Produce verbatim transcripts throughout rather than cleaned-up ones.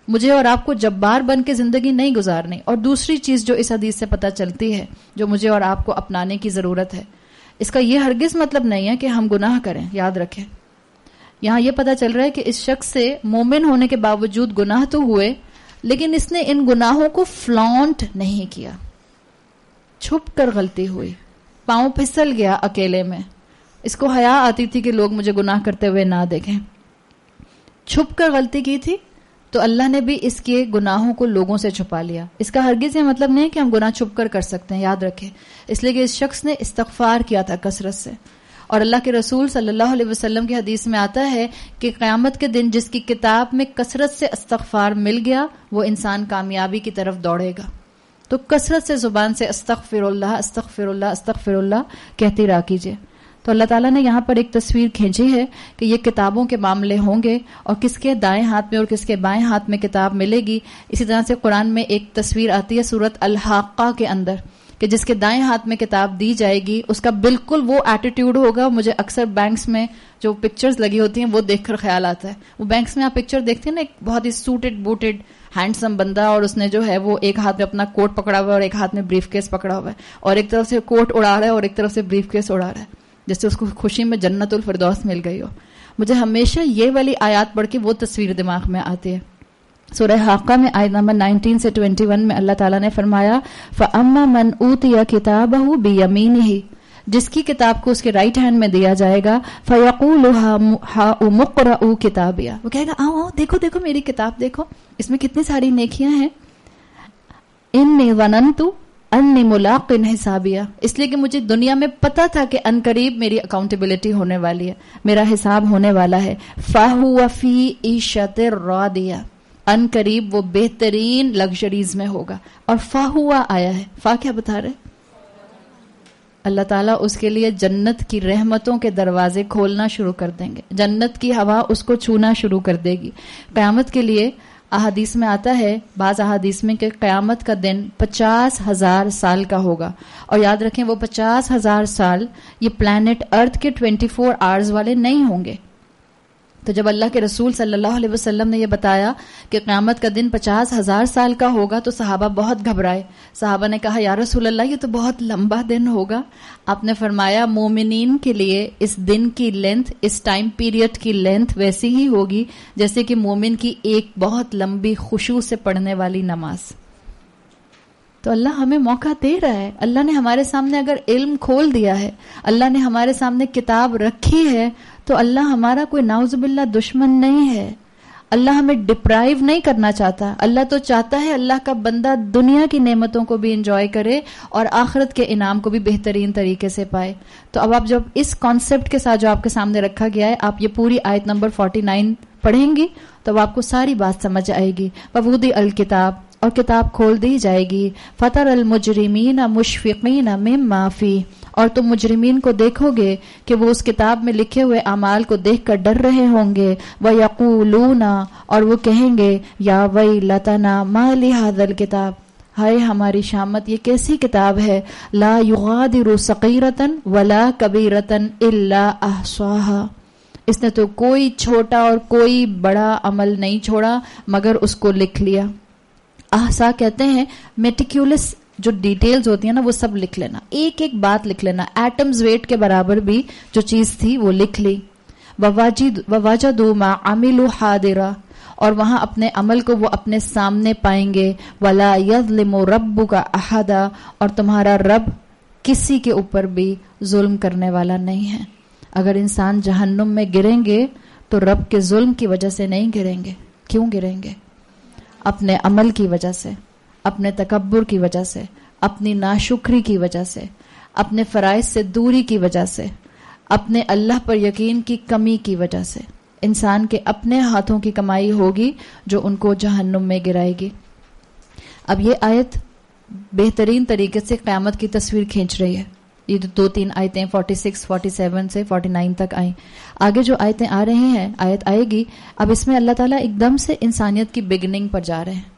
مجھے اور آپ کو جبار بن کے زندگی نہیں گزارنی. اور دوسری چیز جو اس حدیث سے پتہ چلتی ہے, جو مجھے اور آپ کو اپنانے کی ضرورت ہے, اس کا یہ ہرگز مطلب نہیں ہے کہ ہم گناہ کریں. یاد رکھیں, یہاں یہ پتہ چل رہا ہے کہ اس شخص سے مومن ہونے کے باوجود گناہ تو ہوئے, لیکن اس نے ان گناہوں کو فلانٹ نہیں کیا. چھپ کر غلطی ہوئی, پاؤں پھسل گیا اکیلے میں, اس کو حیا آتی تھی کہ لوگ مجھے گناہ کرتے ہوئے نہ دیکھیں, چھپ کر غلطی کی تھی, تو اللہ نے بھی اس کے گناہوں کو لوگوں سے چھپا لیا. اس کا ہرگز یہ مطلب نہیں کہ ہم گناہ چھپ کر کر سکتے ہیں, یاد رکھیں. اس لیے کہ اس شخص نے استغفار کیا تھا کثرت سے, اور اللہ کے رسول صلی اللہ علیہ وسلم کی حدیث میں آتا ہے کہ قیامت کے دن جس کی کتاب میں کثرت سے استغفار مل گیا, وہ انسان کامیابی کی طرف دوڑے گا. تو کثرت سے زبان سے استغفر اللہ استغفر اللہ استغفر اللہ کہتے رہا کیجیے. تو اللہ تعالیٰ نے یہاں پر ایک تصویر کھینچی ہے کہ یہ کتابوں کے معاملے ہوں گے, اور کس کے دائیں ہاتھ میں اور کس کے بائیں ہاتھ میں کتاب ملے گی. اسی طرح سے قرآن میں ایک تصویر آتی ہے سورۃ الحاقہ کے اندر, کہ جس کے دائیں ہاتھ میں کتاب دی جائے گی اس کا بالکل وہ ایٹیٹیوڈ ہوگا. مجھے اکثر بینکس میں جو پکچرز لگی ہوتی ہیں وہ دیکھ کر خیال آتا ہے, وہ بینکس میں آپ پکچر دیکھتے ہیں نا, ایک بہت ہی سوٹڈ بوٹڈ ہینڈسم بندہ, اور اس نے جو ہے وہ ایک ہاتھ میں اپنا کوٹ پکڑا ہوا ہے اور ایک ہاتھ میں بریف کیس پکڑا ہوا ہے, اور ایک طرف سے کوٹ اڑا رہا ہے اور ایک طرف سے بریف کیس اڑا رہا ہے, جس سے اس کو خوشی میں جنت الفردوس مل گئی ہو. مجھے ہمیشہ یہ والی آیات پڑھ کے وہ تصویر دماغ میں آتی ہے. سورہ حاقہ میں آیت نمبر انیس سے اکیس میں اللہ تعالیٰ نے فرمایا فَأَمَّا مَنْ أُوتِيَ كِتَابَهُ بِيَمِينِهِ, جس کی کتاب کو اس کے رائٹ ہینڈ میں دیا جائے گا, فَيَقُولُ هَاؤُمُ اقْرَءُوا کِتَابِیَهْ, وہ کہے گا آؤ آؤ دیکھو دیکھو میری کتاب دیکھو, اس میں کتنی ساری نیکیاں ہیں. إِنِّي ظَنَنْتُ انی ملاق حسابیہ, اس لیے کہ مجھے دنیا میں پتا تھا کہ ان قریب میری اکاؤنٹیبلٹی ہونے والی ہے, میرا حساب ہونے والا ہے. فَهُوَ فِي عِیشَةٍ رَاضِیَةٍ, ان قریب وہ بہترین لگژریز میں ہوگا. اور فَهُوَ آیا ہے, فا کیا بتا رہے, اللہ تعالیٰ اس کے لیے جنت کی رحمتوں کے دروازے کھولنا شروع کر دیں گے, جنت کی ہوا اس کو چھونا شروع کر دے گی. قیامت کے لیے احادیث میں آتا ہے, بعض احادیث میں, کہ قیامت کا دن پچاس ہزار سال کا ہوگا. اور یاد رکھیں وہ پچاس ہزار سال یہ پلانٹ ارتھ کے ٹوینٹی فور آورز والے نہیں ہوں گے. تو جب اللہ کے رسول صلی اللہ علیہ وسلم نے یہ بتایا کہ قیامت کا دن پچاس ہزار سال کا ہوگا, تو صحابہ بہت گھبرائے. صحابہ نے کہا یا رسول اللہ یہ تو بہت لمبا دن ہوگا. آپ نے فرمایا مومنین کے لیے اس دن کی لینتھ, اس ٹائم پیریڈ کی لینتھ ویسی ہی ہوگی جیسے کہ مومن کی ایک بہت لمبی خشوع سے پڑھنے والی نماز. تو اللہ ہمیں موقع دے رہا ہے, اللہ نے ہمارے سامنے اگر علم کھول دیا ہے, اللہ نے ہمارے سامنے کتاب رکھی ہے, تو اللہ ہمارا کوئی نعوذ باللہ دشمن نہیں ہے. اللہ ہمیں ڈپرائیو نہیں کرنا چاہتا. اللہ تو چاہتا ہے اللہ کا بندہ دنیا کی نعمتوں کو بھی انجوائے کرے اور آخرت کے انعام کو بھی بہترین طریقے سے پائے. تو اب آپ جب اس کانسیپٹ کے ساتھ جو آپ کے سامنے رکھا گیا ہے, آپ یہ پوری آیت نمبر فورٹی نائن پڑھیں گی تو اب آپ کو ساری بات سمجھ آئے گی. وَوُضِعَ الْکِتَابُ, اور کتاب کھول دی جائے گی. فَتَرَى الْمُجْرِمِينَ مُشْفِقِينَ مِمَّا فِيهِ, اور تم مجرمین کو دیکھو گے کہ وہ اس کتاب میں لکھے ہوئے اعمال کو دیکھ کر ڈر رہے ہوں گے. وَيَقُولُونَ, اور وہ کہیں گے یا وَيْلَتَنَا مَا لِهَذَا الْكِتَابِ, ہائے ہماری شامت یہ کیسی کتاب ہے. لا یغادر صغیرۃ ولا کبیرۃ الا احصاها, اس نے تو کوئی چھوٹا اور کوئی بڑا عمل نہیں چھوڑا مگر اس کو لکھ لیا. احصا کہتے ہیں میٹیکیولس, جو ڈیٹیلز ہوتی ہیں نا وہ سب لکھ لینا, ایک ایک بات لکھ لینا, ایٹمز ویٹ کے برابر بھی جو چیز تھی وہ لکھ لی. وَوَجَدُوا مَا عَمِلُوا حَاضِرًا, اور وہاں اپنے عمل کو وہ اپنے سامنے پائیں گے. وَلَا يَظْلِمُ رَبُّكَ أَحَدًا, اور تمہارا رب کسی کے اوپر بھی ظلم کرنے والا نہیں ہے. اگر انسان جہنم میں گریں گے تو رب کے ظلم کی وجہ سے نہیں گریں گے. کیوں گریں گے؟ اپنے عمل کی وجہ سے, اپنے تکبر کی وجہ سے, اپنی ناشکری کی وجہ سے, اپنے فرائض سے دوری کی وجہ سے, اپنے اللہ پر یقین کی کمی کی وجہ سے. انسان کے اپنے ہاتھوں کی کمائی ہوگی جو ان کو جہنم میں گرائے گی. اب یہ آیت بہترین طریقے سے قیامت کی تصویر کھینچ رہی ہے. یہ دو تین آیتیں فورٹی سکس فورٹی سیون سے فورٹی نائن تک آئیں. آگے جو آیتیں آ رہی ہیں, آیت آئے گی, اب اس میں اللہ تعالیٰ ایک دم سے انسانیت کی بگننگ پر جا رہے ہیں.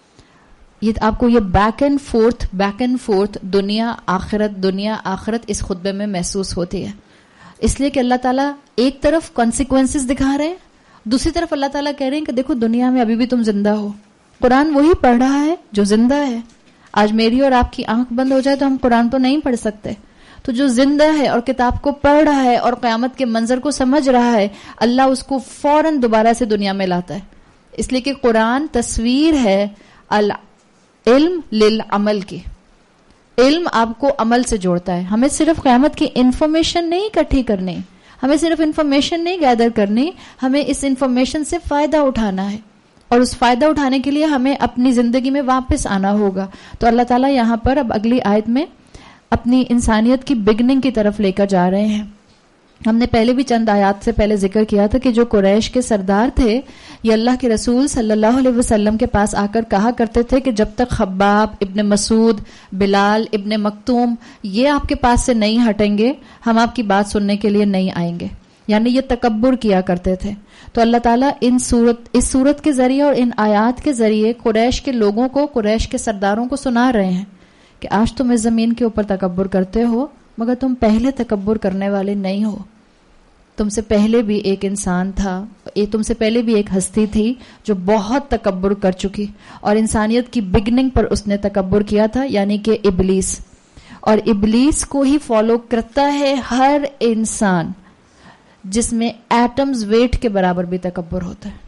یہ آپ کو یہ back and forth back and forth دنیا آخرت دنیا آخرت اس خطبے میں محسوس ہوتی ہے, اس لیے کہ اللہ تعالیٰ ایک طرف کانسیکوینسز دکھا رہے ہیں دوسری طرف اللہ تعالیٰ کہہ رہے ہیں کہ دیکھو دنیا میں ابھی بھی تم زندہ ہو. قرآن وہی پڑھ رہا ہے جو زندہ ہے. آج میری اور آپ کی آنکھ بند ہو جائے تو ہم قرآن تو نہیں پڑھ سکتے. تو جو زندہ ہے اور کتاب کو پڑھ رہا ہے اور قیامت کے منظر کو سمجھ رہا ہے, اللہ اس کو فوراً دوبارہ سے دنیا میں لاتا ہے. اس لیے کہ قرآن تصویر ہے العلم للعمل کی. علم آپ کو عمل سے جوڑتا ہے. ہمیں صرف قیامت کی انفارمیشن نہیں اکٹھی کرنی, ہمیں صرف انفارمیشن نہیں گیدر کرنی, ہمیں اس انفارمیشن سے فائدہ اٹھانا ہے. اور اس فائدہ اٹھانے کے لیے ہمیں اپنی زندگی میں واپس آنا ہوگا. تو اللہ تعالیٰ یہاں پر اب اگلی آیت میں اپنی انسانیت کی بگننگ کی طرف لے کر جا رہے ہیں. ہم نے پہلے بھی چند آیات سے پہلے ذکر کیا تھا کہ جو قریش کے سردار تھے, یہ اللہ کے رسول صلی اللہ علیہ وسلم کے پاس آ کر کہا کرتے تھے کہ جب تک خباب ابن مسعود, بلال ابن مکتوم یہ آپ کے پاس سے نہیں ہٹیں گے, ہم آپ کی بات سننے کے لیے نہیں آئیں گے. یعنی یہ تکبر کیا کرتے تھے. تو اللہ تعالیٰ ان صورت اس صورت کے ذریعے اور ان آیات کے ذریعے قریش کے لوگوں کو, قریش کے سرداروں کو سنا رہے ہیں کہ آج تم اس زمین کے اوپر تکبر کرتے ہو, مگر تم پہلے تکبر کرنے والے نہیں ہو. تم سے پہلے بھی ایک انسان تھا, تم سے پہلے بھی ایک ہستی تھی جو بہت تکبر کر چکی, اور انسانیت کی بگننگ پر اس نے تکبر کیا تھا, یعنی کہ ابلیس. اور ابلیس کو ہی فالو کرتا ہے ہر انسان جس میں ایٹمز ویٹ کے برابر بھی تکبر ہوتا ہے.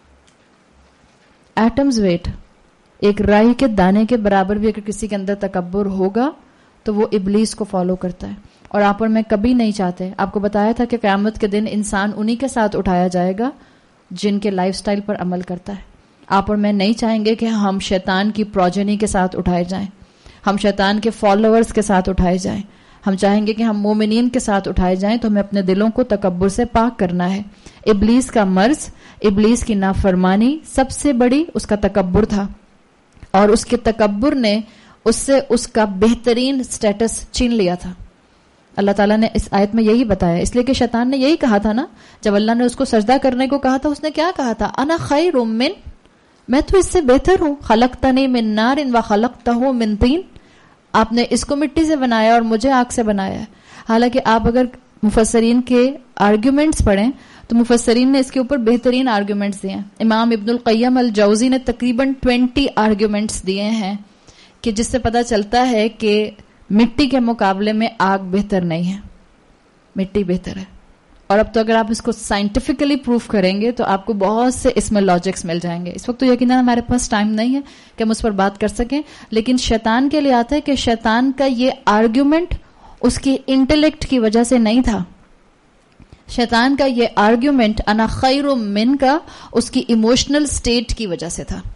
ایٹمز ویٹ, ایک رائی کے دانے کے برابر بھی اگر کسی کے اندر تکبر ہوگا تو وہ ابلیس کو فالو کرتا ہے. اور آپ اور میں کبھی نہیں چاہتے, آپ کو بتایا تھا کہ قیامت کے دن انسان انہی کے ساتھ اٹھایا جائے گا جن کے لائف سٹائل پر عمل کرتا ہے. آپ اور میں نہیں چاہیں گے کہ ہم شیطان کی پروجنی کے ساتھ اٹھائے جائیں, ہم شیطان کے فالوورز کے ساتھ اٹھائے جائیں. ہم چاہیں گے کہ ہم مومنین کے ساتھ اٹھائے جائیں. تو ہمیں اپنے دلوں کو تکبر سے پاک کرنا ہے. ابلیس کا مرض, ابلیس کی نافرمانی سب سے بڑی اس کا تکبر تھا, اور اس کے تکبر نے اس سے اس کا بہترین سٹیٹس چھین لیا تھا. اللہ تعالیٰ نے اس آیت میں یہی بتایا, اس لیے کہ شیطان نے یہی کہا تھا نا, جب اللہ نے اس کو سجدہ کرنے کو کہا تھا اس نے کیا کہا تھا, انا خیر من, میں تو اس سے بہتر ہوں, خلقتنی من نار و خلقتہ من طین, آپ نے اس کو مٹی سے بنایا اور مجھے آگ سے بنایا ہے. حالانکہ آپ اگر مفسرین کے آرگیومنٹس پڑھیں تو مفسرین نے اس کے اوپر بہترین آرگیومنٹس دیے ہیں. امام ابن القیم الجوزی نے تقریباً ٹوینٹی آرگیومنٹس دیے ہیں کہ جس سے پتہ چلتا ہے کہ مٹی کے مقابلے میں آگ بہتر نہیں ہے, مٹی بہتر ہے. اور اب تو اگر آپ اس کو سائنٹیفکلی پروف کریں گے تو آپ کو بہت سے اس میں لاجکس مل جائیں گے. اس وقت تو یقیناً ہمارے پاس ٹائم نہیں ہے کہ ہم اس پر بات کر سکیں, لیکن شیطان کے لیے آتا ہے کہ شیطان کا یہ آرگیومنٹ اس کی انٹلیکٹ کی وجہ سے نہیں تھا. شیطان کا یہ آرگیومنٹ انا خیر من کا اس کی ایموشنل سٹیٹ کی وجہ سے تھا.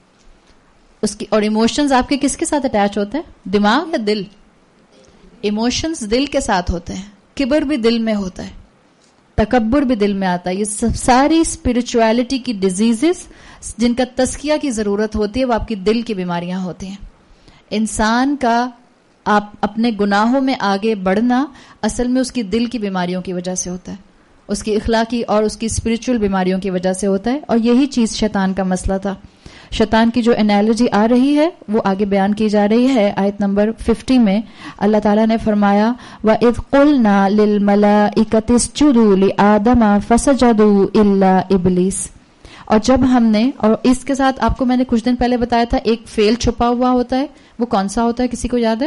اس کی اور ایموشنز آپ کے کس کے ساتھ اٹیچ ہوتے ہیں, دماغ یا دل؟ ایموشنز دل کے ساتھ ہوتے ہیں. کبر بھی دل میں ہوتا ہے, تکبر بھی دل میں آتا ہے. یہ سب ساری اسپرچویلٹی کی ڈیزیزز جن کا تزکیہ کی ضرورت ہوتی ہے وہ آپ کی دل کی بیماریاں ہوتی ہیں. انسان کا آپ اپنے گناہوں میں آگے بڑھنا اصل میں اس کی دل کی بیماریوں کی وجہ سے ہوتا ہے, اس کی اخلاقی اور اس کی اسپرچل بیماریوں کی وجہ سے ہوتا ہے. اور یہی چیز شیطان کا مسئلہ تھا. شیطان کی جو انالوجی آ رہی ہے وہ آگے بیان کی جا رہی ہے آیت نمبر ففٹی میں. اللہ تعالیٰ نے فرمایا وَإِذْ قُلْنَا لِلْمَلَائِكَةِ اسْجُدُوا لِآدَمَ فَسَجَدُوا إِلَّا إِبْلِيسَ. اور جب ہم نے, اور اس کے ساتھ آپ کو میں نے کچھ دن پہلے بتایا تھا ایک فعل چھپا ہوا ہوتا ہے, وہ کون سا ہوتا ہے, کسی کو یاد ہے؟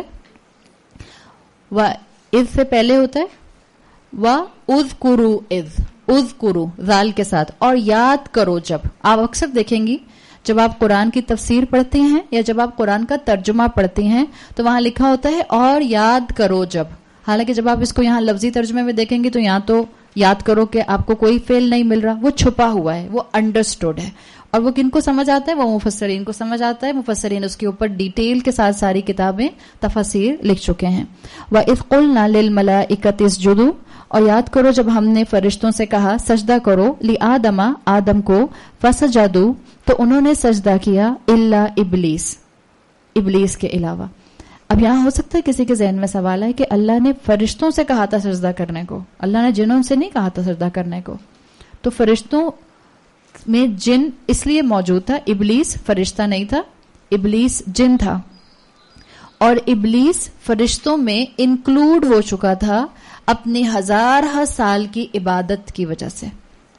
وَإِذْ سے پہلے ہوتا ہے وَأُذْكُرُوا إِذْ, اذکروا ذال کے ساتھ, اور یاد کرو. جب آپ اکثر دیکھیں گی جب آپ قرآن کی تفسیر پڑھتے ہیں یا جب آپ قرآن کا ترجمہ پڑھتے ہیں تو وہاں لکھا ہوتا ہے اور یاد کرو جب. حالانکہ جب آپ اس کو یہاں لفظی ترجمے میں دیکھیں گے تو یہاں تو یاد کرو کہ آپ کو کوئی فعل نہیں مل رہا, وہ چھپا ہوا ہے, وہ انڈرسٹوڈ ہے. اور وہ کن کو سمجھ آتا ہے؟ وہ مفسرین کو سمجھ آتا ہے. مفسرین اس کے اوپر ڈیٹیل کے ساتھ ساری کتابیں تفاسیر لکھ چکے ہیں. وَإِذْ قُلْنَا لِلْمَلَائِكَةِ اسْجُدُوا, اور یاد کرو جب ہم نے فرشتوں سے کہا سجدہ کرو, لِآدَمَ آدم کو, فَسَجَدُوا تو انہوں نے سجدہ کیا, الا ابلیس ابلیس کے علاوہ. اب یہاں ہو سکتا ہے کسی کے ذہن میں سوال ہے کہ اللہ نے فرشتوں سے کہا تھا سجدہ کرنے کو, اللہ نے جنوں سے نہیں کہا تھا سجدہ کرنے کو. تو فرشتوں میں جن اس لیے موجود تھا, ابلیس فرشتہ نہیں تھا, ابلیس جن تھا, اور ابلیس فرشتوں میں انکلوڈ ہو چکا تھا اپنی ہزارہ سال کی عبادت کی وجہ سے.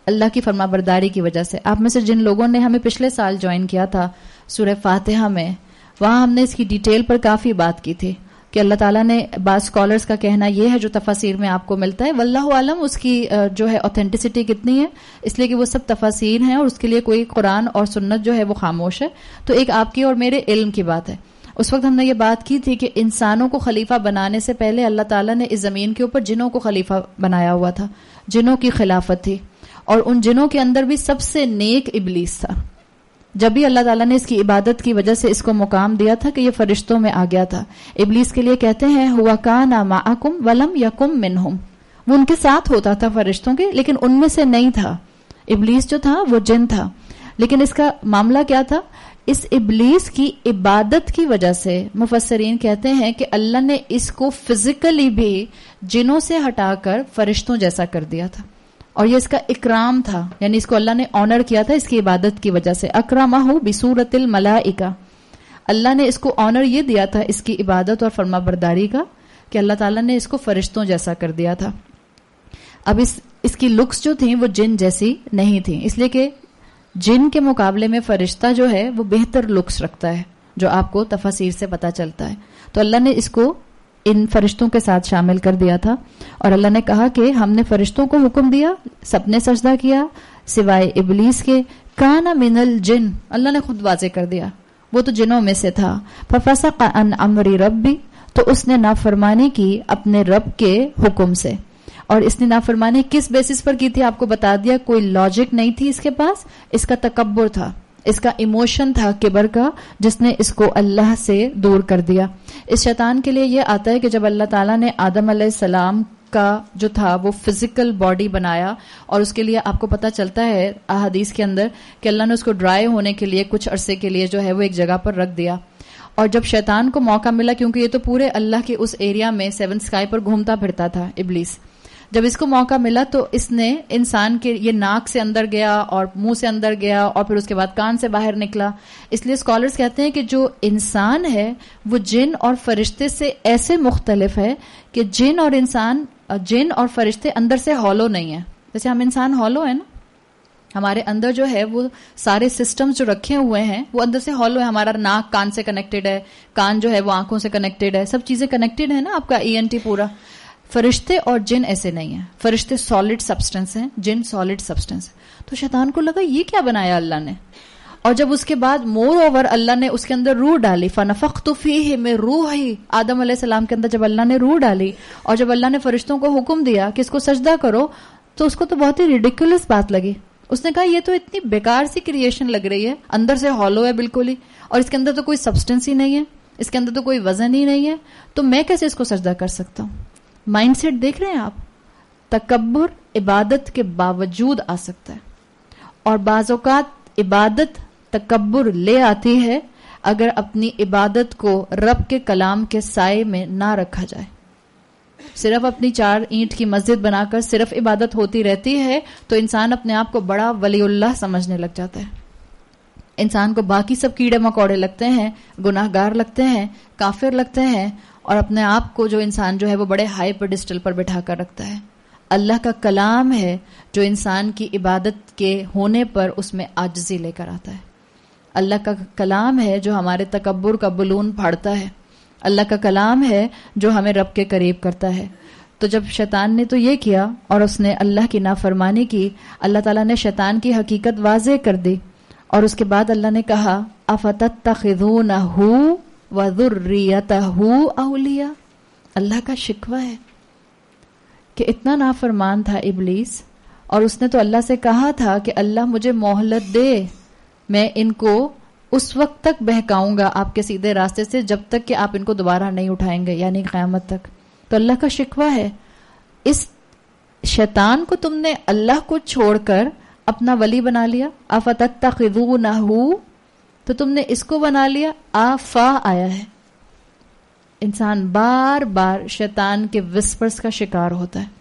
اللہ کی فرما برداری کی وجہ سے. آپ میں سے جن لوگوں نے ہمیں پچھلے سال جوائن کیا تھا سورہ فاتحہ میں، وہاں ہم نے اس کی ڈیٹیل پر کافی بات کی تھی کہ اللہ تعالیٰ نے، بعض اسکالرس کا کہنا یہ ہے جو تفاسیر میں آپ کو ملتا ہے، واللہ عالم اس کی جو ہے اوتھینٹسٹی کتنی ہے، اس لیے کہ وہ سب تفاسیر ہیں اور اس کے لیے کوئی قرآن اور سنت جو ہے وہ خاموش ہے. تو ایک آپ کی اور میرے علم کی بات ہے. اس وقت ہم نے یہ بات کی تھی کہ انسانوں کو خلیفہ بنانے سے پہلے اللہ تعالیٰ نے اس زمین کے اوپر جنوں کو خلیفہ بنایا ہوا تھا، جنوں کی خلافت تھی، اور ان جنوں کے اندر بھی سب سے نیک ابلیس تھا. جب بھی اللہ تعالیٰ نے اس کی عبادت کی وجہ سے اس کو مقام دیا تھا کہ یہ فرشتوں میں آ گیا تھا. ابلیس کے لیے کہتے ہیں ہوا کان معکم ولم یکم منہم، وہ ان کے ساتھ ہوتا تھا فرشتوں کے، لیکن ان میں سے نہیں تھا. ابلیس جو تھا وہ جن تھا. لیکن اس کا معاملہ کیا تھا؟ اس ابلیس کی عبادت کی وجہ سے مفسرین کہتے ہیں کہ اللہ نے اس کو فزیکلی بھی جنوں سے ہٹا کر فرشتوں جیسا کر دیا تھا، اور یہ اس کا اکرام تھا، یعنی اس کو اللہ نے آنر کیا تھا اس کی عبادت کی وجہ سے. اکرمہ بصورت الملائکہ، اللہ نے اس کو آنر یہ دیا تھا اس کی عبادت اور فرما برداری کا کہ اللہ تعالیٰ نے اس کو فرشتوں جیسا کر دیا تھا. اب اس اس کی لکس جو تھیں وہ جن جیسی نہیں تھیں، اس لیے کہ جن کے مقابلے میں فرشتہ جو ہے وہ بہتر لکس رکھتا ہے، جو آپ کو تفاسیر سے پتہ چلتا ہے. تو اللہ نے اس کو ان فرشتوں کے ساتھ شامل کر دیا تھا، اور اللہ نے کہا کہ ہم نے فرشتوں کو حکم دیا، سب نے سجدہ کیا سوائے ابلیس کے. کان من الجن، اللہ نے خود واضح کر دیا وہ تو جنوں میں سے تھا. ففسق عن امر ربی، تو اس نے نافرمانی کی اپنے رب کے حکم سے. اور اس نے نافرمانی کس بیسس پر کی تھی آپ کو بتا دیا، کوئی لاجک نہیں تھی اس کے پاس، اس کا تکبر تھا، اس کا ایموشن تھا کبر کا، جس نے اس کو اللہ سے دور کر دیا. اس شیطان کے لیے یہ آتا ہے کہ جب اللہ تعالیٰ نے آدم علیہ السلام کا جو تھا وہ فزیکل باڈی بنایا، اور اس کے لیے آپ کو پتہ چلتا ہے احادیث کے اندر کہ اللہ نے اس کو ڈرائی ہونے کے لیے کچھ عرصے کے لیے جو ہے وہ ایک جگہ پر رکھ دیا. اور جب شیطان کو موقع ملا، کیونکہ یہ تو پورے اللہ کے اس ایریا میں سیون اسکائی پر گھومتا پھرتا تھا ابلیس، جب اس کو موقع ملا تو اس نے انسان کے یہ ناک سے اندر گیا اور منہ سے اندر گیا اور پھر اس کے بعد کان سے باہر نکلا. اس لیے اسکالرز کہتے ہیں کہ جو انسان ہے وہ جن اور فرشتے سے ایسے مختلف ہے کہ جن اور انسان جن اور فرشتے اندر سے ہالو نہیں ہیں. جیسے ہم انسان ہالو ہیں نا، ہمارے اندر جو ہے وہ سارے سسٹمز جو رکھے ہوئے ہیں وہ اندر سے ہالو ہے. ہمارا ناک کان سے کنیکٹڈ ہے، کان جو ہے وہ آنکھوں سے کنیکٹڈ ہے، سب چیزیں کنیکٹڈ ہے نا، آپ کا ای این ٹی پورا. فرشتے اور جن ایسے نہیں ہیں، فرشتے سالڈ سبسٹنس ہیں، جن سالڈ سبسٹنس. تو شیطان کو لگا یہ کیا بنایا اللہ نے، اور جب اس کے بعد مور اوور اللہ نے اس کے اندر روح ڈالی، فنفخت فیہ من روحی، آدم علیہ السلام کے اندر جب اللہ نے روح ڈالی اور جب اللہ نے فرشتوں کو حکم دیا کہ اس کو سجدہ کرو، تو اس کو تو بہت ہی ریڈیکولس بات لگی. اس نے کہا یہ تو اتنی بیکار سی کریشن لگ رہی ہے، اندر سے ہالو ہے بالکل ہی، اور اس کے اندر تو کوئی سبسٹنس ہی نہیں ہے، اس کے اندر تو کوئی وزن ہی نہیں ہے، تو میں کیسے اس کو سجدہ کر سکتا ہوں. مائنڈ سیٹ دیکھ رہے ہیں آپ، تکبر عبادت کے باوجود آ سکتا ہے، اور بعض اوقات عبادت تکبر لے آتی ہے اگر اپنی عبادت کو رب کے کلام کے سائے میں نہ رکھا جائے. صرف اپنی چار اینٹ کی مسجد بنا کر صرف عبادت ہوتی رہتی ہے تو انسان اپنے آپ کو بڑا ولی اللہ سمجھنے لگ جاتا ہے. انسان کو باقی سب کیڑے مکوڑے لگتے ہیں، گناہ گار لگتے ہیں، کافر لگتے ہیں، اور اپنے آپ کو جو انسان جو ہے وہ بڑے ہائی پیڈسٹل پر بٹھا کر رکھتا ہے. اللہ کا کلام ہے جو انسان کی عبادت کے ہونے پر اس میں عاجزی لے کر آتا ہے. اللہ کا کلام ہے جو ہمارے تکبر کا بلون پھاڑتا ہے. اللہ کا کلام ہے جو ہمیں رب کے قریب کرتا ہے. تو جب شیطان نے تو یہ کیا اور اس نے اللہ کی نافرمانی کی، اللہ تعالیٰ نے شیطان کی حقیقت واضح کر دی، اور اس کے بعد اللہ نے کہا افتتخذونہ وذریتہ اولیاء. اللہ کا شکوہ ہے کہ اتنا نافرمان تھا ابلیس، اور اس نے تو اللہ سے کہا تھا کہ اللہ مجھے مہلت دے، میں ان کو اس وقت تک بہکاؤں گا آپ کے سیدھے راستے سے جب تک کہ آپ ان کو دوبارہ نہیں اٹھائیں گے، یعنی قیامت تک. تو اللہ کا شکوہ ہے اس شیطان کو تم نے اللہ کو چھوڑ کر اپنا ولی بنا لیا. افتتخذونہ، تو تم نے اس کو بنا لیا. آفا آیا ہے، انسان بار بار شیطان کے وسپرز کا شکار ہوتا ہے،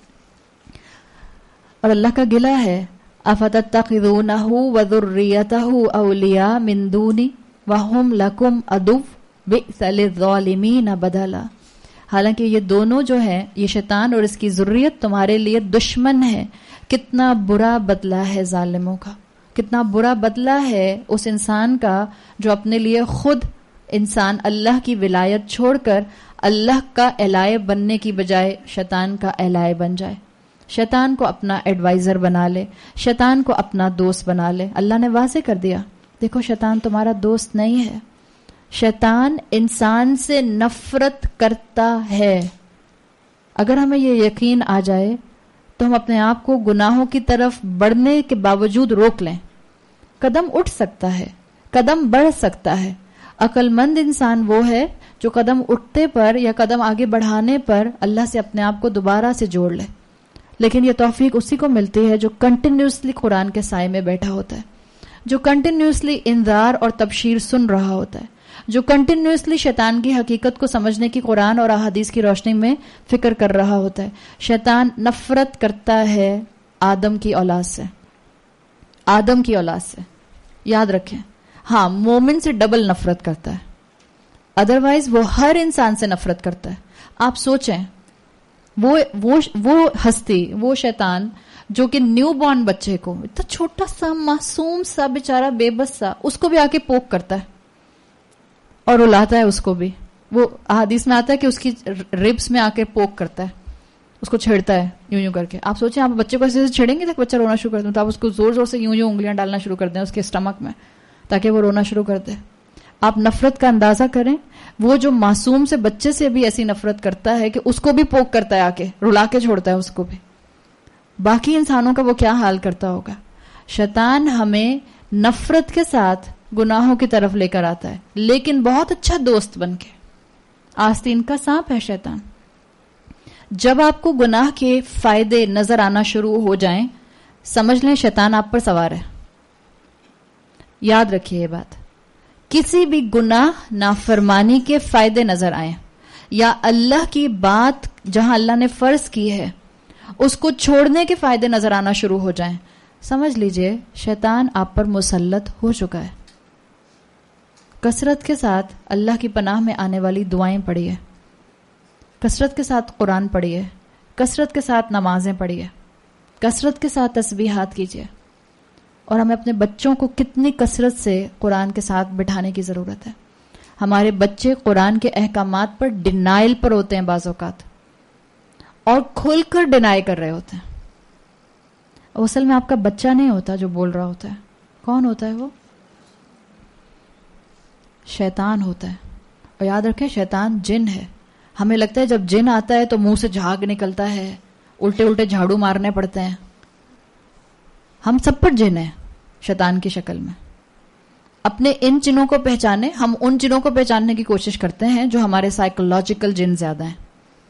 اور اللہ کا گلہ ہے افتتخذونہ وذریتہ اولیاء من دونی وہم لکم عدو بئس للظالمین بدلا. حالانکہ یہ دونوں جو ہیں، یہ شیطان اور اس کی ذریت تمہارے لیے دشمن ہے. کتنا برا بدلہ ہے ظالموں کا، کتنا برا بدلہ ہے اس انسان کا جو اپنے لیے خود انسان اللہ کی ولایت چھوڑ کر اللہ کا الائے بننے کی بجائے شیطان کا الائے بن جائے، شیطان کو اپنا ایڈوائزر بنا لے، شیطان کو اپنا دوست بنا لے. اللہ نے واضح کر دیا، دیکھو شیطان تمہارا دوست نہیں ہے. شیطان انسان سے نفرت کرتا ہے. اگر ہمیں یہ یقین آ جائے تو ہم اپنے آپ کو گناہوں کی طرف بڑھنے کے باوجود روک لیں. قدم اٹھ سکتا ہے، قدم بڑھ سکتا ہے. عقل مند انسان وہ ہے جو قدم اٹھتے پر یا قدم آگے بڑھانے پر اللہ سے اپنے آپ کو دوبارہ سے جوڑ لے. لیکن یہ توفیق اسی کو ملتی ہے جو کنٹینیوسلی قرآن کے سائے میں بیٹھا ہوتا ہے، جو کنٹینیوسلی انذار اور تبشیر سن رہا ہوتا ہے، جو کنٹینیوسلی شیطان کی حقیقت کو سمجھنے کی قرآن اور احادیث کی روشنی میں فکر کر رہا ہوتا ہے. شیطان نفرت کرتا ہے آدم کی اولاد سے، آدم کی اولاد سے. یاد رکھیں، ہاں مومن سے ڈبل نفرت کرتا ہے، ادروائز وہ ہر انسان سے نفرت کرتا ہے. آپ سوچیں، وہ وہ وہ ہستی، وہ شیطان جو کہ نیو بورن بچے کو، اتنا چھوٹا سا معصوم سا بیچارہ بے بس سا، اس کو بھی آ کے پوک کرتا ہے اور رلاتا ہے اس کو بھی. وہ حدیث میں آتا ہے کہ اس کی ربس میں آ کے پوک کرتا ہے، اس کو چھیڑتا ہے یوں یوں کر کے. آپ سوچیں، آپ بچے کو ایسے چھیڑیں گے تک بچہ رونا شروع کر دیں، تو آپ اس کو زور زور سے یوں یوں انگلیاں ڈالنا شروع کر دیں اس کے اسٹمک میں تاکہ وہ رونا شروع کر دے. آپ نفرت کا اندازہ کریں، وہ جو معصوم سے بچے سے بھی ایسی نفرت کرتا ہے کہ اس کو بھی پوک کرتا ہے، آ کے رلا کے چھوڑتا ہے اس کو بھی. باقی انسانوں کا وہ کیا حال کرتا ہوگا. شیطان ہمیں نفرت کے ساتھ گناہوں کی طرف لے کر آتا ہے، لیکن بہت اچھا دوست بن کے. آستین کا سانپ ہے شیطان. جب آپ کو گناہ کے فائدے نظر آنا شروع ہو جائیں، سمجھ لیں شیطان آپ پر سوار ہے. یاد رکھیے یہ بات، کسی بھی گناہ نافرمانی کے فائدے نظر آئیں یا اللہ کی بات جہاں اللہ نے فرض کی ہے اس کو چھوڑنے کے فائدے نظر آنا شروع ہو جائیں، سمجھ لیجئے شیطان آپ پر مسلط ہو چکا ہے. کثرت کے ساتھ اللہ کی پناہ میں آنے والی دعائیں پڑھیے، کثرت کے ساتھ قرآن پڑھیے، کثرت کے ساتھ نمازیں پڑھیے، کثرت کے ساتھ تسبیحات کیجیے. اور ہمیں اپنے بچوں کو کتنی کثرت سے قرآن کے ساتھ بٹھانے کی ضرورت ہے. ہمارے بچے قرآن کے احکامات پر ڈینائل پر ہوتے ہیں بعض اوقات، اور کھل کر ڈینائی کر رہے ہوتے ہیں. اصل میں آپ کا بچہ نہیں ہوتا جو بول رہا ہوتا ہے. کون ہوتا ہے وہ؟ شیطان ہوتا ہے. اور یاد رکھیں شیطان جن ہے. ہمیں لگتا ہے جب جن آتا ہے تو منہ سے جھاگ نکلتا ہے، الٹے الٹے جھاڑو مارنے پڑتے ہیں. ہم سب پر جن ہیں شیطان کی شکل میں. اپنے ان جنوں کو پہچانے، ہم ان جنوں کو پہچاننے کی کوشش کرتے ہیں جو ہمارے سائیکولوجیکل جن زیادہ ہیں.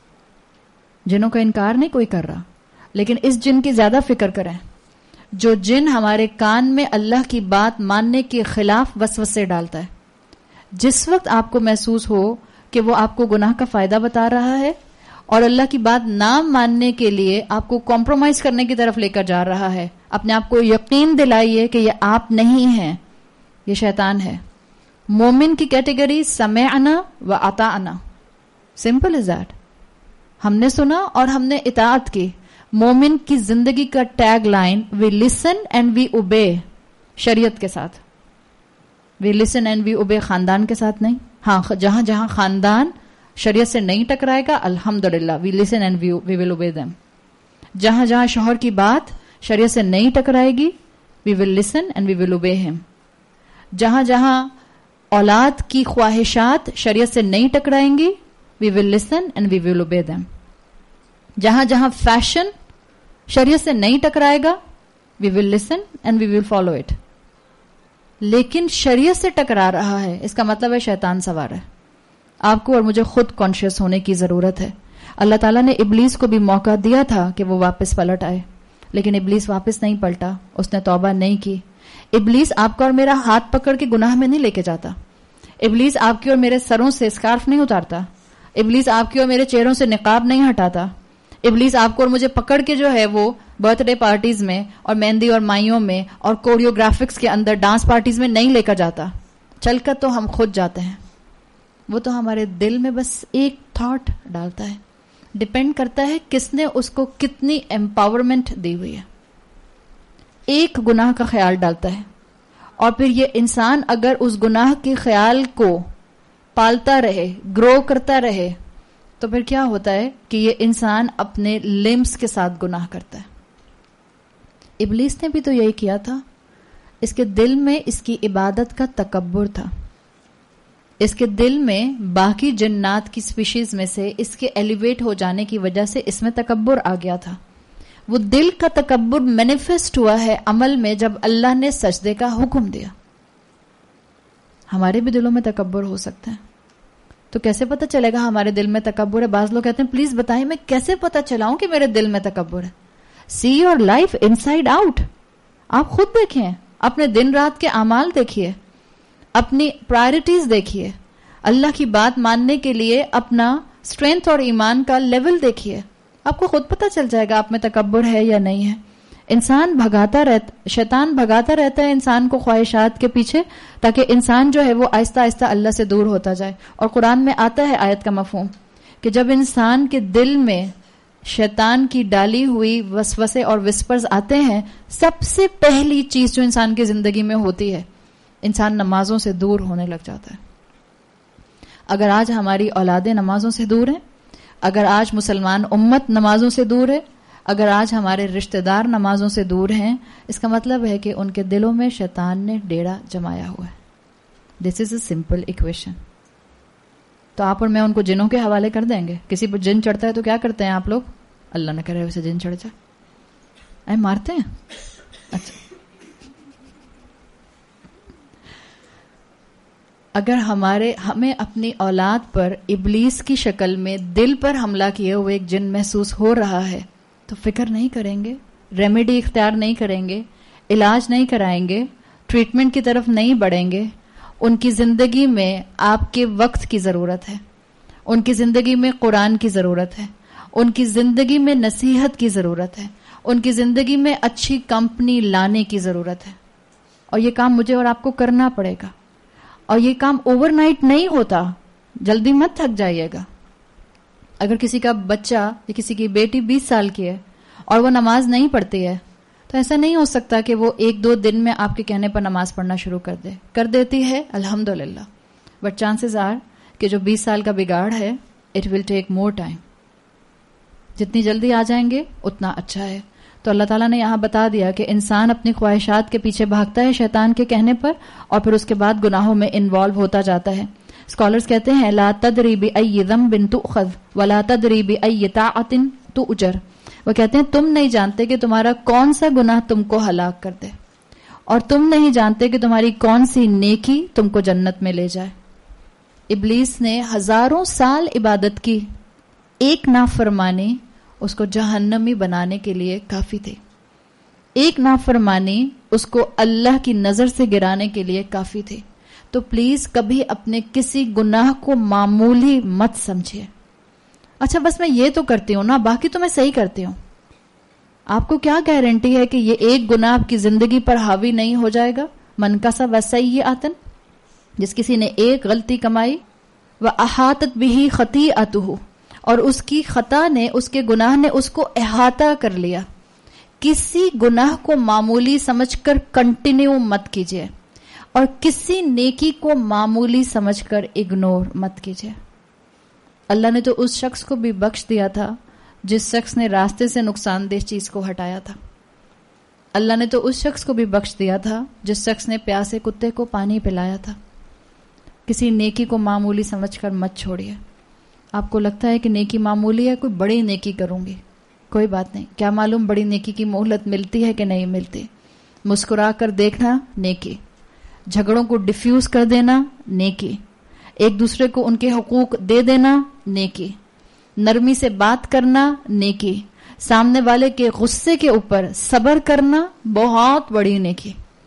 جنوں کا انکار نہیں کوئی کر رہا، لیکن اس جن کی زیادہ فکر کریں جو جن ہمارے کان میں اللہ کی بات ماننے کے خلاف وسوسے ڈالتا ہے. جس وقت آپ کو محسوس ہو کہ وہ آپ کو گناہ کا فائدہ بتا رہا ہے اور اللہ کی بات نہ ماننے کے لیے آپ کو کمپرومائز کرنے کی طرف لے کر جا رہا ہے، اپنے آپ کو یقین دلائیے کہ یہ آپ نہیں ہیں، یہ شیطان ہے. مومن کی کیٹیگری سمعنا و اطعنا، سمپل از دیٹ. ہم نے سنا اور ہم نے اطاعت کی. مومن کی زندگی کا tag line we listen and we obey, شریعت کے ساتھ. وی لسن اینڈ وی اوبے خاندان کے ساتھ نہیں. ہاں جہاں جہاں خاندان شریعت سے نہیں ٹکرائے گا الحمدللہ we listen and we will obey them. جہاں جہاں شوہر کی بات شریعت سے نہیں ٹکرائے گی we will listen and we will obey ہم. جہاں جہاں اولاد کی خواہشات شریعت سے نہیں ٹکرائیں گی we will listen and we will obey them. جہاں جہاں فیشن شریعت سے نہیں ٹکرائے گا we will listen and we will follow it. لیکن شریعت سے ٹکرا رہا ہے اس کا مطلب ہے شیطان سوار ہے. آپ کو اور مجھے خود کانشیس ہونے کی ضرورت ہے. اللہ تعالیٰ نے ابلیس کو بھی موقع دیا تھا کہ وہ واپس پلٹ آئے، لیکن ابلیس واپس نہیں پلٹا، اس نے توبہ نہیں کی. ابلیس آپ کا اور میرا ہاتھ پکڑ کے گناہ میں نہیں لے کے جاتا. ابلیس آپ کی اور میرے سروں سے اسکارف نہیں اتارتا. ابلیس آپ کی اور میرے چہروں سے نقاب نہیں ہٹاتا. ابلیس آپ کو اور مجھے پکڑ کے جو ہے وہ برتھ ڈے پارٹیز میں اور مہندی اور مائیوں میں اور کوریوگرافکس کے اندر ڈانس پارٹیز میں نہیں لے کر جاتا. چل کر تو ہم خود جاتے ہیں. وہ تو ہمارے دل میں بس ایک تھاٹ ڈالتا ہے. ڈپینڈ کرتا ہے کس نے اس کو کتنی امپاورمنٹ دی ہوئی ہے. ایک گناہ کا خیال ڈالتا ہے اور پھر یہ انسان اگر اس گناہ کے خیال کو پالتا رہے, گرو کرتا رہے, تو پھر کیا ہوتا ہے کہ یہ انسان اپنے لمس کے ساتھ گناہ کرتا ہے. ابلیس نے بھی تو یہی کیا تھا. اس کے دل میں اس کی عبادت کا تکبر تھا. اس کے دل میں باقی جنات کی سپیشیز میں سے اس کے ایلیویٹ ہو جانے کی وجہ سے اس میں تکبر آ گیا تھا. وہ دل کا تکبر مینیفیسٹ ہوا ہے عمل میں جب اللہ نے سجدے کا حکم دیا. ہمارے بھی دلوں میں تکبر ہو سکتا ہے, تو کیسے پتہ چلے گا ہمارے دل میں تکبر ہے؟ بعض لوگ کہتے ہیں پلیز بتائیں میں کیسے پتہ چلاؤں کہ میرے دل میں تکبر ہے. See your life inside out. آپ خود دیکھیں, اپنے دن رات کے اعمال دیکھیے, اپنی پرائرٹیز دیکھیے, اللہ کی بات ماننے کے لیے اپنا اسٹرینتھ اور ایمان کا لیول دیکھیے. آپ کو خود پتہ چل جائے گا آپ میں تکبر ہے یا نہیں ہے. انسان بھگاتا رہتا, شیطان بھگاتا رہتا ہے انسان کو خواہشات کے پیچھے, تاکہ انسان جو ہے وہ آہستہ آہستہ اللہ سے دور ہوتا جائے. اور قرآن میں آتا ہے آیت کا مفہوم کہ جب انسان کے دل میں شیطان کی ڈالی ہوئی وسوسے اور وسپرز آتے ہیں, سب سے پہلی چیز جو انسان کی زندگی میں ہوتی ہے, انسان نمازوں سے دور ہونے لگ جاتا ہے. اگر آج ہماری اولادیں نمازوں سے دور ہیں, اگر آج مسلمان امت نمازوں سے دور ہے, اگر آج ہمارے رشتہ دار نمازوں سے دور ہیں, اس کا مطلب ہے کہ ان کے دلوں میں شیطان نے ڈیرا جمایا ہوا ہے. This is a simple equation. تو آپ اور میں ان کو جنوں کے حوالے کر دیں گے. کسی پر جن چڑھتا ہے تو کیا کرتے ہیں آپ لوگ؟ اللہ نہ کرے اسے جن چڑھ جائے, اے مارتے ہیں. اچھا, اگر ہمارے ہمیں اپنی اولاد پر ابلیس کی شکل میں دل پر حملہ کیے ہوئے ایک جن محسوس ہو رہا ہے تو فکر نہیں کریں گے, ریمیڈی اختیار نہیں کریں گے, علاج نہیں کرائیں گے, ٹریٹمنٹ کی طرف نہیں بڑھیں گے. ان کی زندگی میں آپ کے وقت کی ضرورت ہے, ان کی زندگی میں قرآن کی ضرورت ہے, ان کی زندگی میں نصیحت کی ضرورت ہے, ان کی زندگی میں اچھی کمپنی لانے کی ضرورت ہے. اور یہ کام مجھے اور آپ کو کرنا پڑے گا. اور یہ کام اوور نائٹ نہیں ہوتا, جلدی مت تھک جائیے گا. اگر کسی کا بچہ یا کسی کی بیٹی بیس سال کی ہے اور وہ نماز نہیں پڑھتی ہے, تو ایسا نہیں ہو سکتا کہ وہ ایک دو دن میں آپ کے کہنے پر نماز پڑھنا شروع کر دے. کر دیتی ہے الحمدللہ, بٹ چانسز آر کہ جو بیس سال کا بگاڑ ہے it will take more time. جتنی جلدی آ جائیں گے اتنا اچھا ہے. تو اللہ تعالیٰ نے یہاں بتا دیا کہ انسان اپنی خواہشات کے پیچھے بھاگتا ہے شیطان کے کہنے پر, اور پھر اس کے بعد گناہوں میں انوالو ہوتا جاتا ہے. اسکالرز کہتے ہیں لا تدری بأی ذنب تؤخذ ولا تدری بأی طاعۃ تؤجر. وہ کہتے ہیں تم نہیں جانتے کہ تمہارا کون سا گناہ تم کو ہلاک کر دے, اور تم نہیں جانتے کہ تمہاری کون سی نیکی تم کو جنت میں لے جائے. ابلیس نے ہزاروں سال عبادت کی, ایک نافرمانی اس کو جہنمی بنانے کے لیے کافی تھی. ایک نافرمانی اس کو اللہ کی نظر سے گرانے کے لیے کافی تھی. تو پلیز کبھی اپنے کسی گناہ کو معمولی مت سمجھیے. اچھا بس میں یہ تو کرتی ہوں نا, باقی تو میں صحیح کرتی ہوں. آپ کو کیا گارنٹی ہے کہ یہ ایک گناہ آپ کی زندگی پر حاوی نہیں ہو جائے گا؟ من کسب سیئۃ, جس کسی نے ایک غلطی کمائی, وأحاطت بہ خطیئتہ, اور اس کی خطا نے, اس کے گناہ نے اس کو احاطہ کر لیا. کسی گناہ کو معمولی سمجھ کر کنٹینیو مت کیجیے, اور کسی نیکی کو معمولی سمجھ کر اگنور مت کیجیے. اللہ نے تو اس شخص کو بھی بخش دیا تھا جس شخص نے راستے سے نقصان دہ چیز کو ہٹایا تھا. اللہ نے تو اس شخص کو بھی بخش دیا تھا جس شخص نے پیاسے کتے کو پانی پلایا تھا. کسی نیکی کو معمولی سمجھ کر مت چھوڑیے. آپ کو لگتا ہے کہ نیکی معمولی ہے, کوئی بڑی نیکی کروں گی, کوئی بات نہیں. کیا معلوم بڑی نیکی کی مہلت ملتی ہے کہ نہیں ملتی. مسکرا کر دیکھنا نیکی, جھگڑوں کو ڈیفیوز کر دینا نیکی, ایک دوسرے کو ان کے حقوق دے دینا نیکی, نرمی سے بات کرنا نیکی, سامنے والے کے غصے کے اوپر صبر کرنا بہت بڑی نیکی,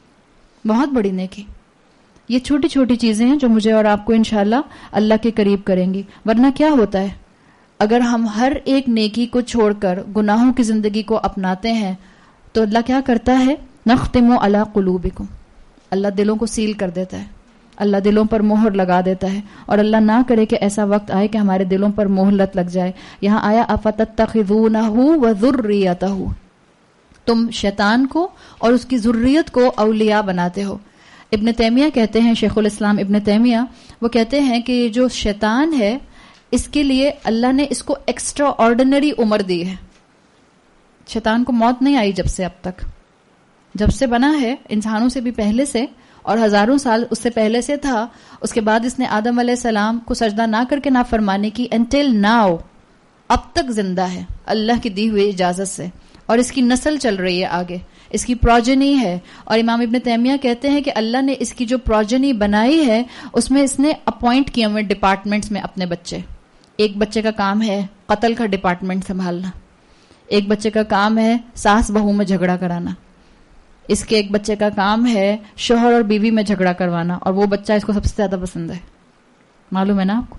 بہت بڑی نیکی. یہ چھوٹی چھوٹی چیزیں ہیں جو مجھے اور آپ کو انشاءاللہ اللہ کے قریب کریں گی. ورنہ کیا ہوتا ہے, اگر ہم ہر ایک نیکی کو چھوڑ کر گناہوں کی زندگی کو اپناتے ہیں تو اللہ کیا کرتا ہے, نختم علی قلوبکم, اللہ دلوں کو سیل کر دیتا ہے. اللہ دلوں پر مہر لگا دیتا ہے، اور اللہ نہ کرے کہ ایسا وقت آئے کہ ہمارے دلوں پر مہلت لگ جائے. یہاں آیا افتتخذونہ وذریتہ، تم شیطان کو اور اس کی ذریت کو اولیاء بناتے ہو. ابن تیمیہ کہتے ہیں، شیخ الاسلام ابن تیمیہ وہ کہتے ہیں کہ یہ جو شیطان ہے اس کے لیے اللہ نے اس کو ایکسٹرا آرڈنری عمر دی ہے. شیطان کو موت نہیں آئی جب سے اب تک، جب سے بنا ہے انسانوں سے بھی پہلے سے، اور ہزاروں سال اس سے پہلے سے تھا. اس کے بعد اس نے آدم علیہ السلام کو سجدہ نہ کر کے نافرمانی کی. انٹل ناؤ اب تک زندہ ہے اللہ کی دی ہوئی اجازت سے، اور اس کی نسل چل رہی ہے آگے، اس کی پروجنی ہے. اور امام ابن تیمیہ کہتے ہیں کہ اللہ نے اس کی جو پروجنی بنائی ہے اس میں اس نے اپوائنٹ کیے ہوئے ڈپارٹمنٹس میں اپنے بچے. ایک بچے کا کام ہے قتل کا ڈپارٹمنٹ سنبھالنا، ایک بچے کا کام ہے ساس بہو میں جھگڑا کرانا، اس کے ایک بچے کا کام ہے شوہر اور بیوی میں جھگڑا کروانا، اور وہ بچہ اس کو سب سے زیادہ پسند ہے، معلوم ہے نا آپ کو.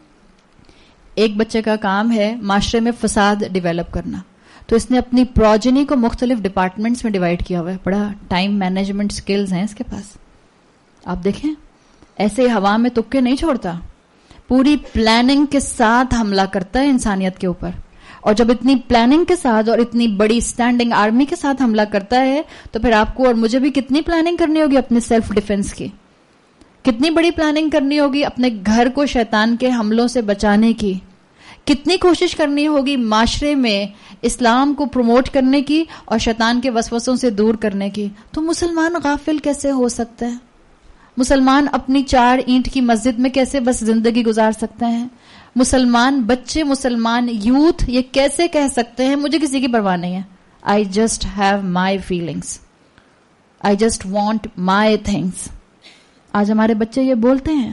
ایک بچے کا کام ہے معاشرے میں فساد ڈیولپ کرنا. تو اس نے اپنی پروجنی کو مختلف ڈپارٹمنٹس میں ڈیوائڈ کیا ہوا ہے. بڑا ٹائم مینجمنٹ سکلز ہیں اس کے پاس. آپ دیکھیں ایسے ہوا میں تکے نہیں چھوڑتا، پوری پلاننگ کے ساتھ حملہ کرتا ہے انسانیت کے اوپر. اور جب اتنی پلاننگ کے ساتھ اور اتنی بڑی اسٹینڈنگ آرمی کے ساتھ حملہ کرتا ہے تو پھر آپ کو اور مجھے بھی کتنی پلاننگ کرنی ہوگی اپنے سیلف ڈیفنس کی، کتنی بڑی پلاننگ کرنی ہوگی اپنے گھر کو شیطان کے حملوں سے بچانے کی، کتنی کوشش کرنی ہوگی معاشرے میں اسلام کو پروموٹ کرنے کی اور شیطان کے وسوسوں سے دور کرنے کی. تو مسلمان غافل کیسے ہو سکتا ہے؟ مسلمان اپنی چار اینٹ کی مسجد میں کیسے بس زندگی گزار سکتے ہیں؟ مسلمان بچے، مسلمان یوتھ یہ کیسے کہہ سکتے ہیں مجھے کسی کی پرواہ نہیں ہے، I just have my feelings, I just want my things. آج ہمارے بچے یہ بولتے ہیں.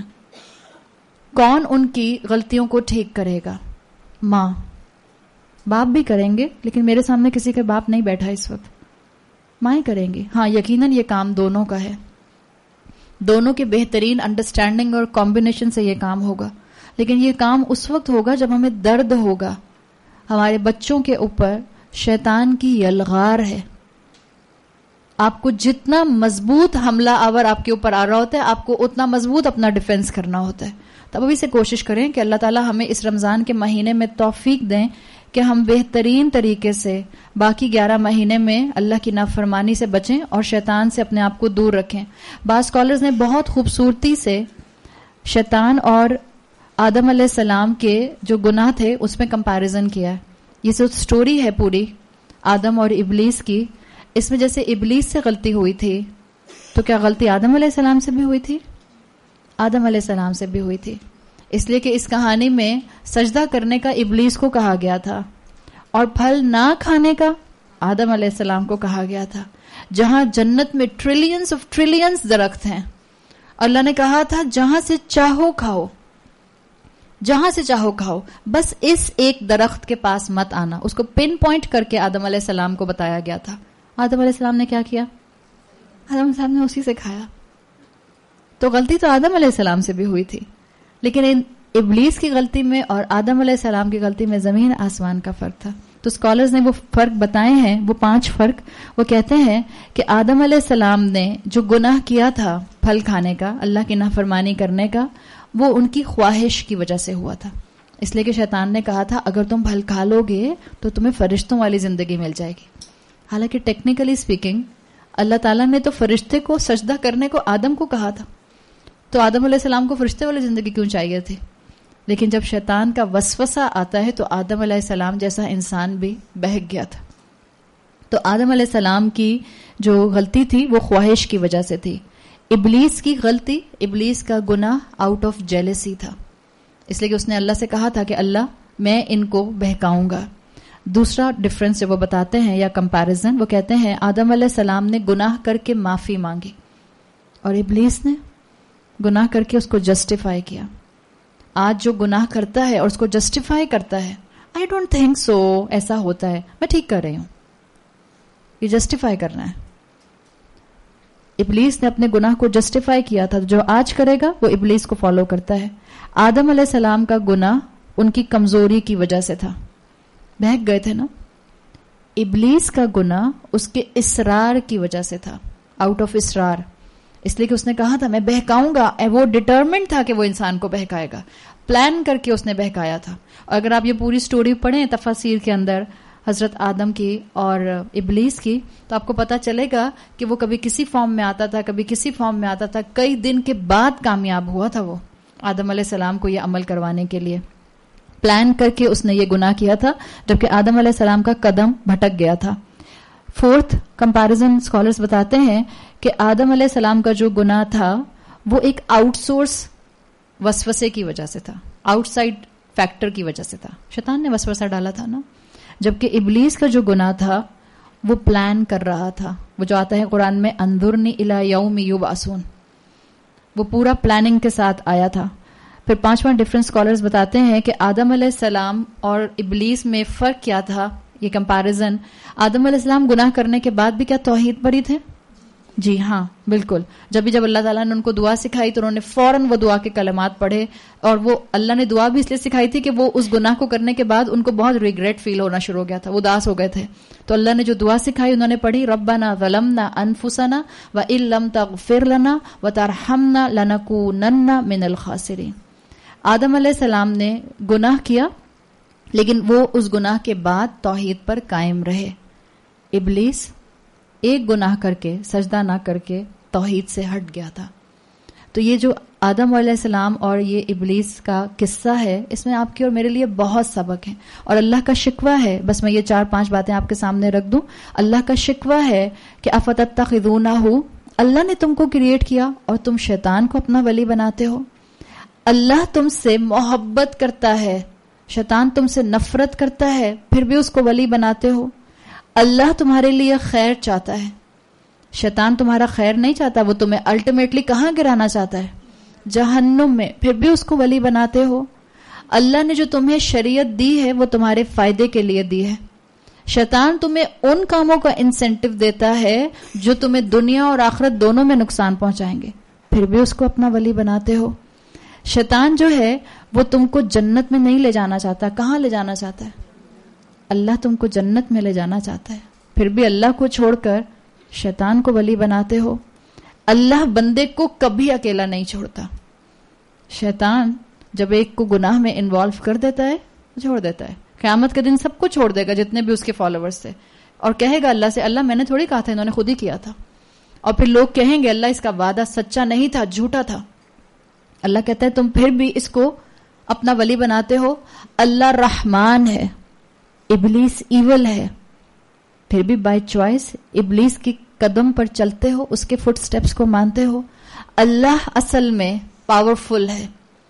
کون ان کی غلطیوں کو ٹھیک کرے گا؟ ماں. باپ بھی کریں گے، لیکن میرے سامنے کسی کا باپ نہیں بیٹھا اس وقت، مائیں کریں گے. ہاں یقیناً یہ کام دونوں کا ہے، دونوں کے بہترین انڈرسٹینڈنگ اور کمبینیشن سے یہ کام ہوگا. لیکن یہ کام اس وقت ہوگا جب ہمیں درد ہوگا. ہمارے بچوں کے اوپر شیطان کی یلغار ہے. آپ کو جتنا مضبوط حملہ آور آپ کے اوپر آ رہا ہوتا ہے آپ کو اتنا مضبوط اپنا ڈیفنس کرنا ہوتا ہے. تب ابھی سے کوشش کریں کہ اللہ تعالیٰ ہمیں اس رمضان کے مہینے میں توفیق دیں کہ ہم بہترین طریقے سے باقی گیارہ مہینے میں اللہ کی نافرمانی سے بچیں اور شیطان سے اپنے آپ کو دور رکھیں. بعض اسکالرز نے بہت خوبصورتی سے شیطان اور آدم علیہ السلام کے جو گناہ تھے اس میں کمپیریزن کیا ہے. یہ جو سٹوری ہے پوری آدم اور ابلیس کی، اس میں جیسے ابلیس سے غلطی ہوئی تھی تو کیا غلطی آدم علیہ السلام سے بھی ہوئی تھی؟ آدم علیہ السلام سے بھی ہوئی تھی. اس لیے کہ اس کہانی میں سجدہ کرنے کا ابلیس کو کہا گیا تھا اور پھل نہ کھانے کا آدم علیہ السلام کو کہا گیا تھا. جہاں جنت میں ٹریلینز آف ٹریلینز درخت ہیں، اللہ نے کہا تھا جہاں سے چاہو کھاؤ، جہاں سے چاہو کھاؤ، بس اس ایک درخت کے پاس مت آنا. اس کو پن پوائنٹ کر کے آدم علیہ السلام کو بتایا گیا تھا. آدم علیہ السلام نے کیا کیا؟ آدم علیہ السلام نے اسی سے کھایا. تو غلطی تو آدم علیہ السلام سے بھی ہوئی تھی، لیکن ان ابلیس کی غلطی میں اور آدم علیہ السلام کی غلطی میں زمین آسمان کا فرق تھا. تو اسکالرز نے وہ فرق بتائے ہیں، وہ پانچ فرق. وہ کہتے ہیں کہ آدم علیہ السلام نے جو گناہ کیا تھا پھل کھانے کا، اللہ کی نافرمانی کرنے کا، وہ ان کی خواہش کی وجہ سے ہوا تھا. اس لیے کہ شیطان نے کہا تھا اگر تم پھل کھا لو گے تو تمہیں فرشتوں والی زندگی مل جائے گی. حالانکہ ٹیکنیکلی اسپیکنگ اللہ تعالیٰ نے تو فرشتے کو سجدہ کرنے کو آدم کو کہا تھا، تو آدم علیہ السلام کو فرشتے والی زندگی کیوں چاہیے تھی؟ لیکن جب شیطان کا وسوسہ آتا ہے تو آدم علیہ السلام جیسا انسان بھی بہک گیا تھا. تو آدم علیہ السلام کی جو غلطی تھی وہ خواہش کی وجہ سے تھی. ابلیس کی غلطی، ابلیس کا گناہ آؤٹ آف جیلسی تھا، اس لیے کہ اس نے اللہ سے کہا تھا کہ اللہ میں ان کو بہکاؤں گا. دوسرا ڈفرنس جو وہ بتاتے ہیں یا کمپیریزن، وہ کہتے ہیں آدم علیہ السلام نے گناہ کر کے معافی مانگی اور ابلیس نے گناہ کر کے اس کو جسٹیفائی کیا. آج جو گناہ کرتا ہے اور اس کو جسٹیفائی کرتا ہے، آئی ڈونٹ تھنک سو ایسا ہوتا ہے، میں ٹھیک کر رہی ہوں، یہ جسٹیفائی کرنا ہے. ابلیس نے اپنے گناہ کو جسٹیفائی کیا تھا، جو آج کرے گا وہ ابلیس کو فالو کرتا ہے. آدم علیہ السلام کا گناہ ان کی کمزوری کی وجہ سے تھا، بہک گئے تھے نا. ابلیس کا گناہ اس کے اصرار کی وجہ سے تھا، آؤٹ آف اصرار. اس لیے کہ اس نے کہا تھا میں بہکاؤں گا، وہ ڈٹرمنٹ تھا کہ وہ انسان کو بہکائے گا، پلان کر کے اس نے بہکایا تھا. اور اگر آپ یہ پوری سٹوری پڑھیں تفاسیر کے اندر حضرت آدم کی اور ابلیس کی، تو آپ کو پتا چلے گا کہ وہ کبھی کسی فارم میں آتا تھا، کبھی کسی فارم میں آتا تھا. کئی دن کے بعد کامیاب ہوا تھا وہ آدم علیہ السلام کو یہ عمل کروانے کے لیے. پلان کر کے اس نے یہ گناہ کیا تھا جبکہ آدم علیہ السلام کا قدم بھٹک گیا تھا. فورتھ کمپیریزن اسکالرز بتاتے ہیں کہ آدم علیہ السلام کا جو گناہ تھا وہ ایک آؤٹ سورس وسوسے کی وجہ سے تھا، آؤٹ سائڈ فیکٹر کی وجہ سے تھا. شیطان نے وسوسہ ڈالا تھا نا. جبکہ ابلیس کا جو گناہ تھا وہ پلان کر رہا تھا. وہ جو آتا ہے قرآن میں انظرنی الی یوم یبعثون، وہ پورا پلاننگ کے ساتھ آیا تھا. پھر پانچواں ڈفرنٹ اسکالرز بتاتے ہیں کہ آدم علیہ السلام اور ابلیس میں فرق کیا تھا. یہ کمپیریزن، آدم علیہ السلام گناہ کرنے کے بعد بھی کیا توحید پڑھی تھے؟ جی ہاں بالکل. جب بھی جب اللہ تعالیٰ نے ان کو دعا سکھائی تو انہوں نے فوراً وہ دعا کے کلمات پڑھے. اور وہ اللہ نے دعا بھی اس لیے سکھائی تھی کہ وہ اس گناہ کو کرنے کے بعد ان کو بہت ریگریٹ فیل ہونا شروع ہو گیا تھا، وہ اداس ہو گئے تھے. تو اللہ نے جو دعا سکھائی انہوں نے پڑھی، ربنا ظلمنا انفسنا وان لم تغفر لنا وترحمنا لنکونن من الخاسرین. آدم علیہ السلام نے گناہ کیا لیکن وہ اس گناہ کے بعد توحید پر قائم رہے. ابلیس ایک گناہ کر کے سجدہ نہ کر کے توحید سے ہٹ گیا تھا. تو یہ جو آدم علیہ السلام اور یہ ابلیس کا قصہ ہے، اس میں آپ کی اور میرے لیے بہت سبق ہے. اور اللہ کا شکوہ ہے، بس میں یہ چار پانچ باتیں آپ کے سامنے رکھ دوں. اللہ کا شکوہ ہے کہ افتتخذونہ، اللہ نے تم کو کریٹ کیا اور تم شیطان کو اپنا ولی بناتے ہو. اللہ تم سے محبت کرتا ہے، شیطان تم سے نفرت کرتا ہے، پھر بھی اس کو ولی بناتے ہو. اللہ تمہارے لیے خیر چاہتا ہے، شیطان تمہارا خیر نہیں چاہتا، وہ تمہیں الٹیمیٹلی کہاں گرانا چاہتا ہے؟ جہنم میں، پھر بھی اس کو ولی بناتے ہو. اللہ نے جو تمہیں شریعت دی ہے وہ تمہارے فائدے کے لیے دی ہے. شیطان تمہیں ان کاموں کا انسینٹیو دیتا ہے جو تمہیں دنیا اور آخرت دونوں میں نقصان پہنچائیں گے، پھر بھی اس کو اپنا ولی بناتے ہو. شیطان جو ہے وہ تم کو جنت میں نہیں لے جانا چاہتا. کہاں لے جانا چاہتا ہے؟ اللہ تم کو جنت میں لے جانا چاہتا ہے، پھر بھی اللہ کو چھوڑ کر شیطان کو ولی بناتے ہو. اللہ بندے کو کبھی اکیلا نہیں چھوڑتا. شیطان جب ایک کو گناہ میں انوالو کر دیتا ہے چھوڑ دیتا ہے. قیامت کے دن سب کو چھوڑ دے گا جتنے بھی اس کے فالوورز تھے، اور کہے گا اللہ سے، اللہ میں نے تھوڑی کہا تھا، انہوں نے خود ہی کیا تھا. اور پھر لوگ کہیں گے اللہ اس کا وعدہ سچا نہیں تھا، جھوٹا تھا. اللہ کہتا ہے تم پھر بھی اس کو اپنا ولی بناتے ہو. اللہ رحمان ہے، ابلیس ایول ہے، پھر بھی بائی چوائس ابلیس کی قدم پر چلتے ہو، اس کے فٹ سٹیپس کو مانتے ہو. اللہ اصل میں پاورفل ہے،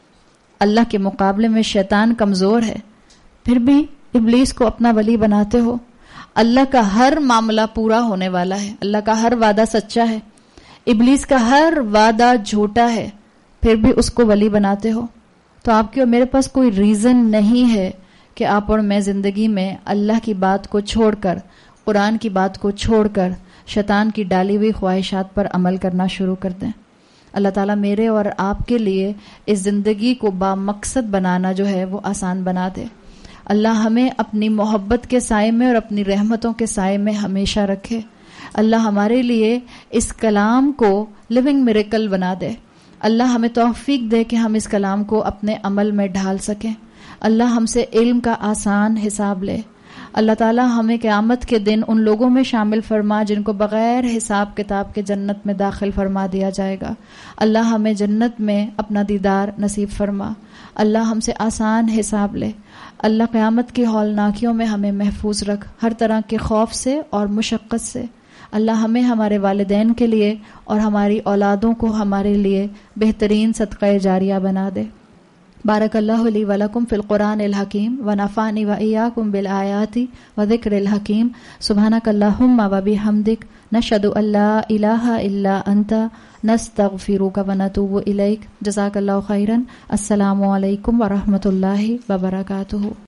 اللہ کے مقابلے میں شیطان کمزور ہے، پھر بھی ابلیس کو اپنا ولی بناتے ہو. اللہ کا ہر معاملہ پورا ہونے والا ہے، اللہ کا ہر وعدہ سچا ہے، ابلیس کا ہر وعدہ جھوٹا ہے، پھر بھی اس کو ولی بناتے ہو. تو آپ کی اور میرے پاس کوئی ریزن نہیں ہے کہ آپ اور میں زندگی میں اللہ کی بات کو چھوڑ کر، قرآن کی بات کو چھوڑ کر شیطان کی ڈالی ہوئی خواہشات پر عمل کرنا شروع کر دیں. اللہ تعالیٰ میرے اور آپ کے لیے اس زندگی کو با مقصد بنانا جو ہے وہ آسان بنا دے. اللہ ہمیں اپنی محبت کے سائے میں اور اپنی رحمتوں کے سائے میں ہمیشہ رکھے. اللہ ہمارے لیے اس کلام کو لیونگ میریکل بنا دے. اللہ ہمیں توفیق دے کہ ہم اس کلام کو اپنے عمل میں ڈھال سکیں. اللہ ہم سے علم کا آسان حساب لے. اللہ تعالیٰ ہمیں قیامت کے دن ان لوگوں میں شامل فرما جن کو بغیر حساب کتاب کے جنت میں داخل فرما دیا جائے گا. اللہ ہمیں جنت میں اپنا دیدار نصیب فرما. اللہ ہم سے آسان حساب لے. اللہ قیامت کی ہولناکیوں میں ہمیں محفوظ رکھ، ہر طرح کے خوف سے اور مشقت سے. اللہ ہمیں ہمارے والدین کے لیے اور ہماری اولادوں کو ہمارے لیے بہترین صدقہ جاریہ بنا دے. بارک اللہ لی ولکم فی القرآن الحکیم ونفعنی وإیاکم بالآیات وذکر الحکیم. سبحانک اللہم وبحمدک نشہد ان لا الہ الا انت نستغفرک ونتوب الیک. جزاک اللہ خیرا. السلام علیکم ورحمۃ اللہ وبرکاتہ.